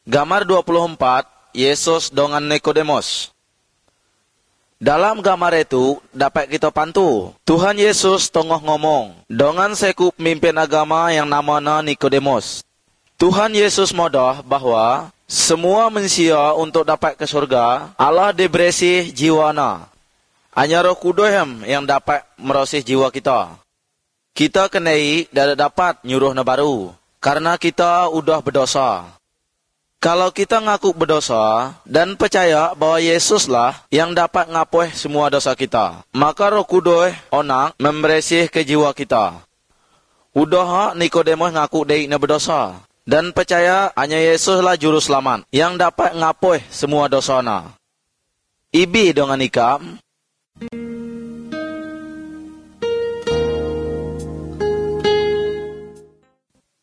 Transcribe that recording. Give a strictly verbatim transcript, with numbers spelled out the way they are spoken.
Gambar dua puluh empat, Yesus dengan Nikodemus. Dalam gambar itu, dapat kita pantu. Tuhan Yesus tengah ngomong dengan sekup pemimpin agama yang namanya Nikodemus. Tuhan Yesus modah bahawa semua manusia untuk dapat ke surga, Allah dibersih jiwana. Hanya Roh Kudus yang dapat merosih jiwa kita. Kita kenai dan dapat nyuruh na baru, karena kita udah berdosa. Kalau kita ngaku berdosa dan percaya bahwa Yesuslah yang dapat ngapuh semua dosa kita, maka Roh Kudus onak membersih ke jiwa kita. Udah Nikodemus ngaku dia na berdosa dan percaya hanya Yesuslah juru selamat yang dapat ngapuh semua dosa na. Ibi dengan ikam